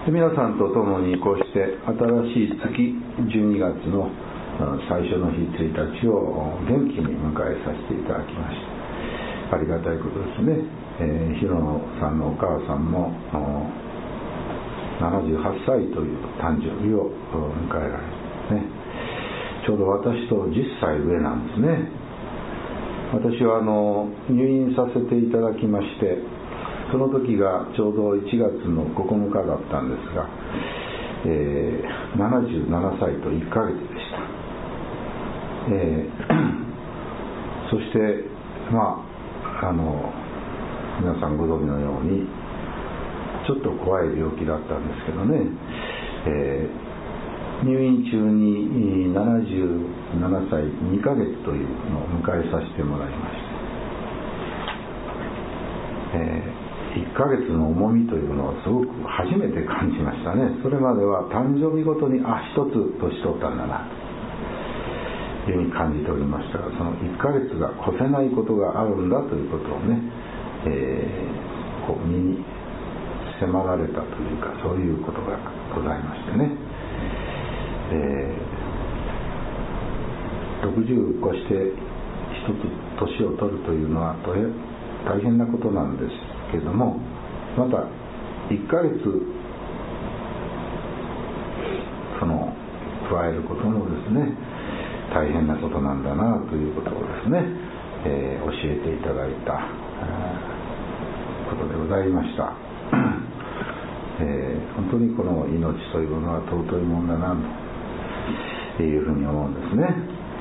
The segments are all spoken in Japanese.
皆さんと共にこうして新しい月12月の最初の日1日を元気に迎えさせていただきました。ありがたいことですね。ヒロノさんのお母さんも78歳という誕生日を迎えられる、ね、ちょうど私と10歳上なんですね。私は入院させていただきまして、その時がちょうど1月の9日だったんですが、77歳と1ヶ月でした。そして皆さんご存知のようにちょっと怖い病気だったんですけどね、入院中に77歳2ヶ月というのを迎えさせてもらいました。1ヶ月の重みというのをすごく初めて感じましたね。それまでは誕生日ごとに一つ年取ったんだなというふうに感じておりましたが、その1ヶ月が越せないことがあるんだということをね、身に迫られたというか、そういうことがございましてね、60越して一つ年を取るというのは大変なことなんですけれども、また1ヶ月加えることもですね、大変なことなんだなということをですね、教えていただいたことでございました。本当にこの命というものは尊いものだなというふうに思うんですね。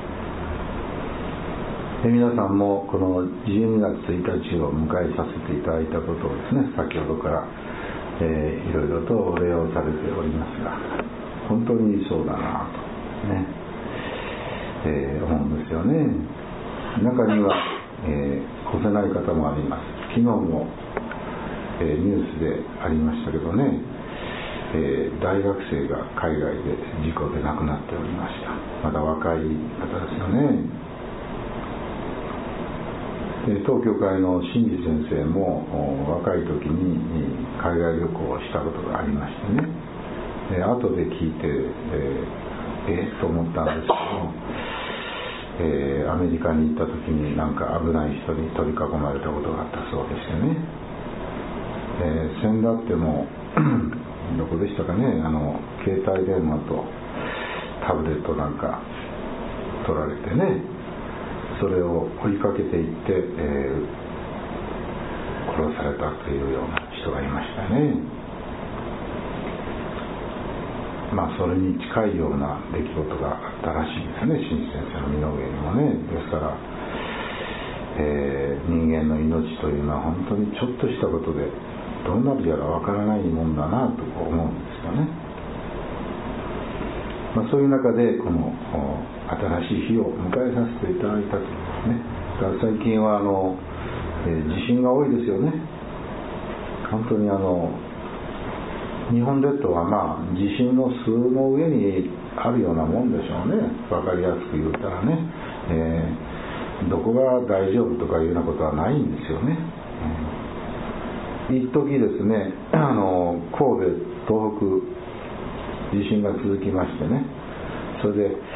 皆さんもこの12月1日を迎えさせていただいたことをですね、先ほどから、いろいろとお礼をされておりますが、本当にそうだなとね、思うんですよね。中には、越せない方もあります。昨日も、ニュースでありましたけどね、大学生が海外で事故で亡くなっておりました。まだ若い方ですよね。当教会の真治先生も若い時に海外旅行をしたことがありましてね、後で聞いて、と思ったんですけど、アメリカに行った時になんか危ない人に取り囲まれたことがあったそうでしてね、先だってもどこでしたかね、携帯電話とタブレットなんか取られてね、それを追いかけていって、殺されたというような人がいましたね。それに近いような出来事があったらしいですね、真治先生の身の上にもね。ですから、人間の命というのは本当にちょっとしたことでどうなるやらわからないもんだなと思うんですよね。そういう中でこの新しい日を迎えさせていただいたというね。だから最近は地震が多いですよね。本当に日本列島は地震の巣の上にあるようなもんでしょうね。わかりやすく言ったらね、どこが大丈夫とかいうようなことはないんですよね。一時ですね、神戸東北地震が続きましてね、それで、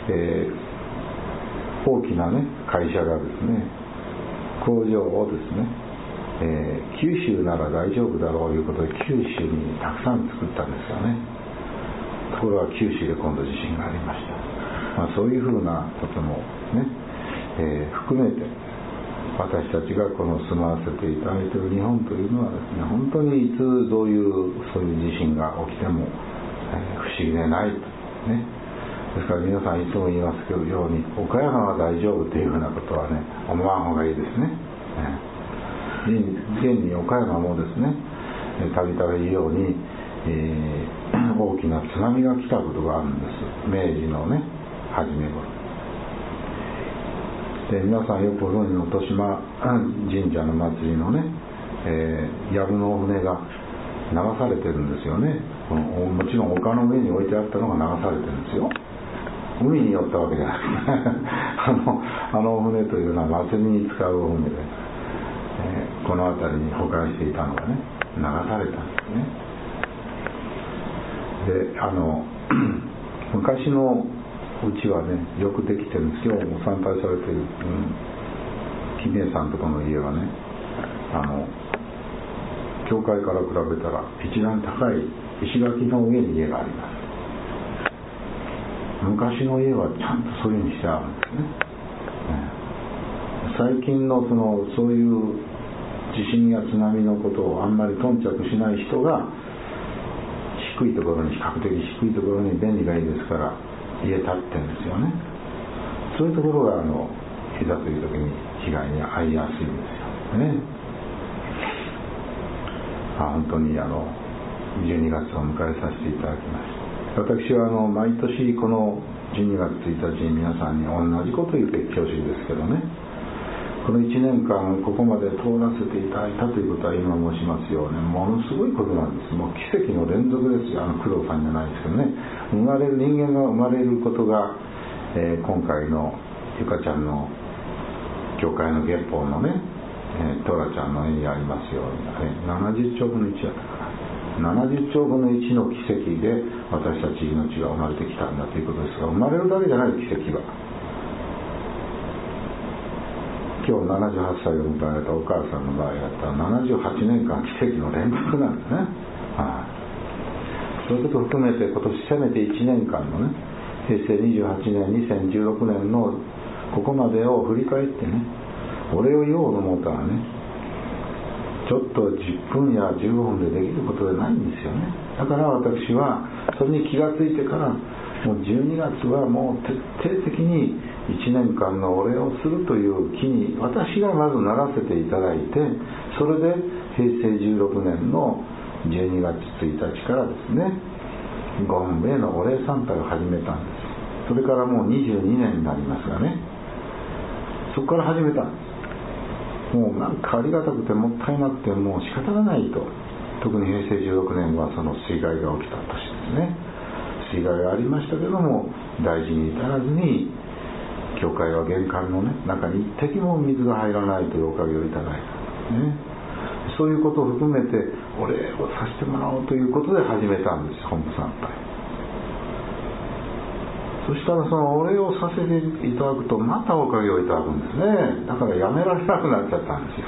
大きなね会社がですね、工場をですね、九州なら大丈夫だろうということで九州にたくさん作ったんですよね。ところが九州で今度地震がありました。そういうふうなこともね、含めて私たちがこの住まわせていただいている日本というのはですね、本当にいつどういうそういう地震が起きても不思議でないとね。ですから皆さんいつも言いますけどように、岡山は大丈夫というようなことはね、思わん方がいいですね。現に岡山もですね、たびたび言うように、大きな津波が来たことがあるんです。明治のね初め頃で、皆さんよくご存知の豊島神社の祭りのね、藪の船が流されてるんですよね。もちろん丘の上に置いてあったのが流されてるんですよ。海に寄ったわけじゃないあの船というのは祭りに使う船で、この辺りに保管していたのがね流されたんですね。 で昔のうちはねよくできてるんです。今日も参拝されてる、金明さんとかの家はね教会から比べたら一段高い石垣の上に家があります。昔の家はちゃんとそういう風にしてあるんですね。最近のそういう地震や津波のことをあんまり頓着しない人が低いところに比較的低いところに便利がいいですから家建ってるんですよね。そういうところがいざという時に被害に遭いやすいんですよね。本当に12月を迎えさせていただきました。私は毎年この12月1日に皆さんに同じことを言って恐縮ですけどね、この1年間ここまで通らせていただいたということは今申しますようね、ものすごいことなんです。もう奇跡の連続ですよ。工藤さんじゃないですけどね、人間が生まれることが、今回のゆかちゃんの教会の月報のね、トラちゃんの絵にありますように、70兆分の1だったかな、70兆分の1の奇跡で私たち命が生まれてきたんだということですが、生まれるだけじゃない奇跡は、今日78歳を迎えられたお母さんの場合だったら78年間奇跡の連続なんですね。そういうことを含めて今年せめて1年間のね、平成28年2016年のここまでを振り返ってね、お礼を言おうと思ったらね、ちょっと10分や15分でできることじゃないんですよね。だから私はそれに気がついてから、もう12月はもう徹底的に1年間のお礼をするという気に私がまずならせていただいて、それで平成16年の12月1日からですね、ご本部へのお礼参拝を始めたんです。それからもう22年になりますがね、そこから始めたんです。もうなんかありがたくてもったいなくてもう仕方がないと。特に平成16年はその水害が起きた年ですね。水害がありましたけども大事に至らずに、教会は玄関の、中に一滴も水が入らないというおかげをいただいたんですね。そういうことを含めてお礼をさせてもらおうということで始めたんです、本部参拝。そしたらそのお礼をさせていただくとまたおかげをいただくんですね。だからやめられなくなっちゃったんですよ。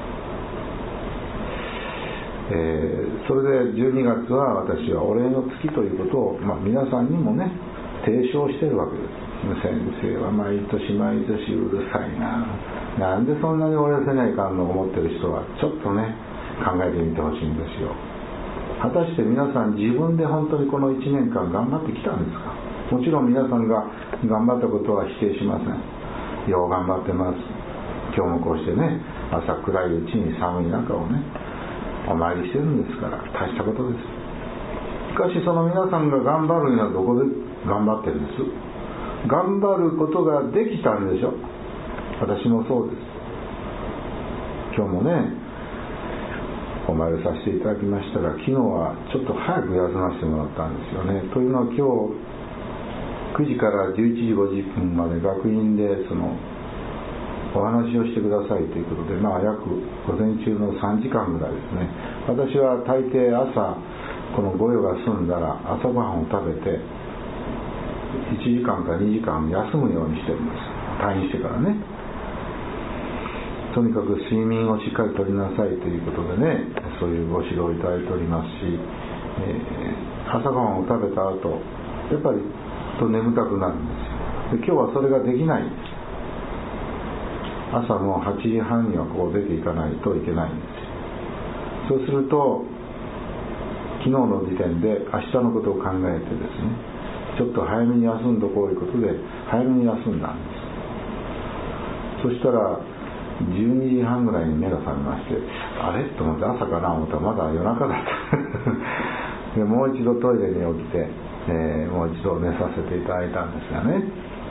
それで12月は私はお礼の月ということを、皆さんにもね提唱してるわけです。先生は毎年毎年うるさいな、なんでそんなにお礼せないかんの思ってる人はちょっとね考えてみてほしいんですよ。果たして皆さん自分で本当にこの1年間頑張ってきたんですか。もちろん皆さんが頑張ったことは否定しません。よう頑張ってます。今日もこうしてね、朝暗いうちに寒い中をねお参りしてるんですから大したことです。しかしその皆さんが頑張るにはどこで頑張ってるんです。頑張ることができたんでしょ。私もそうです。今日もねお参りさせていただきましたが、昨日はちょっと早く休ませてもらったんですよね。というのは今日9時から11時50分まで学院でお話をしてくださいということで、約午前中の3時間ぐらいですね。私は大抵朝この御用が済んだら朝ごはんを食べて1時間か2時間休むようにしてるんです。退院してからね。とにかく睡眠をしっかりとりなさいということでね、そういうご指導をいただいておりますし、朝ごはんを食べた後やっぱり眠たくなるんですよ。で今日はそれができないんです。朝の8時半にはこう出ていかないといけないんですよ。そうすると昨日の時点で明日のことを考えてですね、ちょっと早めに休んどこうということで早めに休んだんです。そしたら12時半ぐらいに目が覚めまして、あれと思って朝かな思ったらまだ夜中だったでもう一度トイレに起きて、もう一度寝させていただいたんですがね。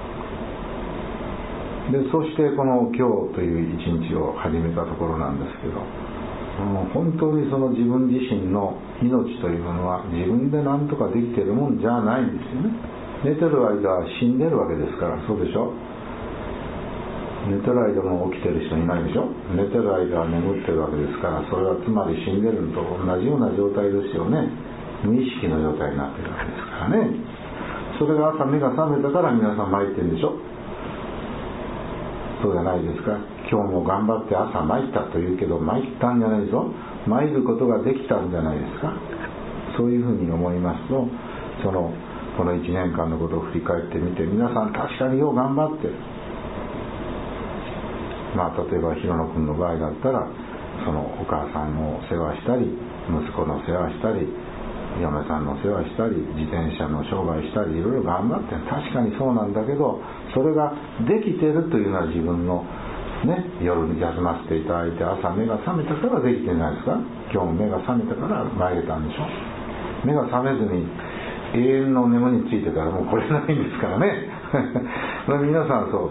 でそしてこの今日という一日を始めたところなんですけど、本当にその自分自身の命というものは自分で何とかできているもんじゃないんですよね。寝てる間は死んでるわけですから。そうでしょ。寝てる間も起きてる人いないでしょ。寝てる間は眠ってるわけですから、それはつまり死んでるのと同じような状態ですよね。 無意識の状態になってるわけですからね。それが朝目が覚めたから皆さん参ってるんでしょ。そうじゃないですか。今日も頑張って朝参ったと言うけど、参ったんじゃないぞ、参ることができたんじゃないですか。そういうふうに思いますと、この1年間のことを振り返ってみて、皆さん確かによう頑張ってる。例えば広野君の場合だったら、そのお母さんを世話したり、息子の世話したり、嫁さんの世話したり、自転車の商売したり、いろいろ頑張ってる。確かにそうなんだけど、それができてるというのは自分のね、夜に休ませていただいて、朝目が覚めたからできてないですか。今日も目が覚めたから参れたんでしょ。目が覚めずに永遠の眠りについてたらもうこれないんですからね皆さんそう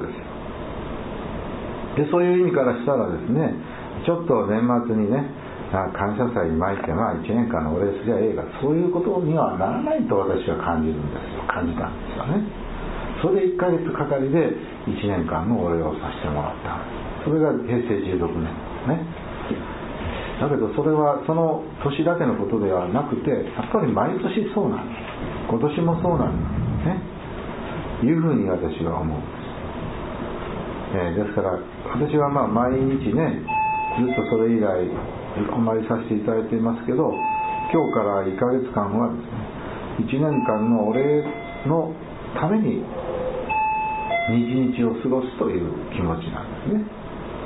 です。で、そういう意味からしたらですね、ちょっと年末にね、感謝祭に参って1年間のお礼すりゃええが、そういうことにはならないと私は感じたんですよね。それで1ヶ月かかりで1年間のお礼をさせてもらった。それが平成16年ね。だけどそれはその年だけのことではなくて、やっぱり毎年そうなんです。今年もそうなんですね、いうふうに私は思うんです。ですから私は毎日ね、ずっとそれ以来お参りさせていただいていますけど、今日から1ヶ月間はですね、1年間のお礼のために日々を過ごすという気持ちなんですね。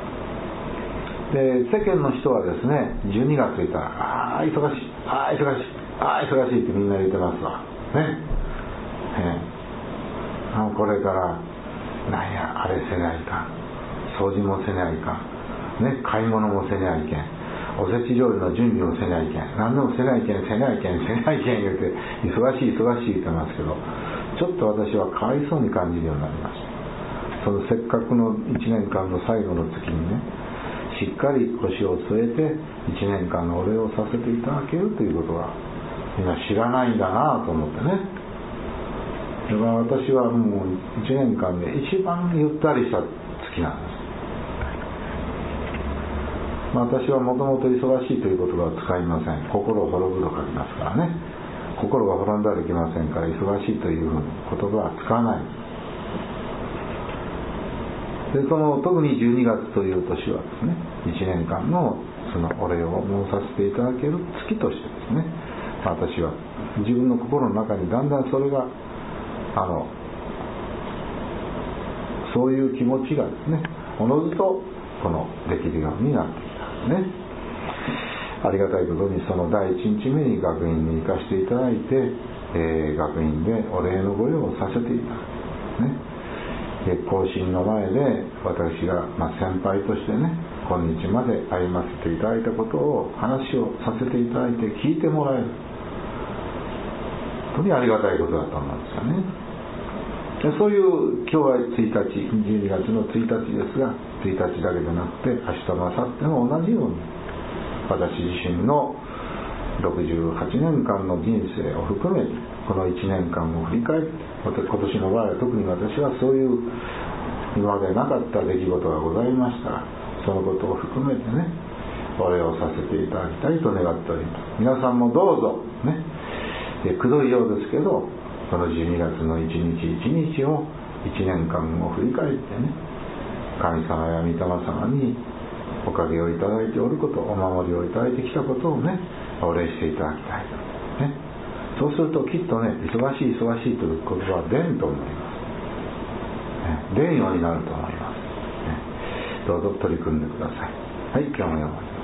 で、世間の人はですね、12月いたら忙しい、忙しいってみんな言ってますわね。これからなんやあれせないかん、掃除もせないかんね、買い物もせないけん、おせち料理の準備もせないけん、何でもせないけん言うて忙しい言ってますけど、ちょっと私はかわいそうに感じるようになりました。そのせっかくの1年間の最後の月にね、しっかり腰を据えて1年間のお礼をさせていただけるということはみんな知らないんだなと思ってね。だから私はもう1年間で一番ゆったりした月なんです。私はもともと忙しいという言葉を使いません。心を滅ぶと書きますからね。心が滅んだらいけませんから、忙しいという言葉は使わない。で、特に12月という年はですね、1年間のそのお礼を申させていただける月としてですね、私は自分の心の中にだんだんそれがそういう気持ちがですね、おのずとできるようになってきたんですね。ありがたいことにその第1日目に学院に行かせていただいて、学院でお礼のご用をさせていただくね。後進の前で私が先輩としてね、今日まで歩ませていただいたことを話をさせていただいて聞いてもらえる、本当にありがたいことだと思うんですよね。そういう今日は1日12月の1日ですが、1日だけじゃなくて明日も明後日も同じように私自身の68年間の人生を含めてこの1年間を振り返って、今年の場合は特に私はそういう今までなかった出来事がございましたら、そのことを含めてね、お礼をさせていただきたいと願っております。皆さんもどうぞね、くどいようですけど、この12月の一日一日を1年間を振り返ってね、神様や御霊様におかげをいただいておること、お守りをいただいてきたことをね、お礼していただきたいと、ね、そうするときっとね、忙しいという言葉は出んと思います、出んようになると思います、どうぞ取り組んでください。はい、今日も読まれます。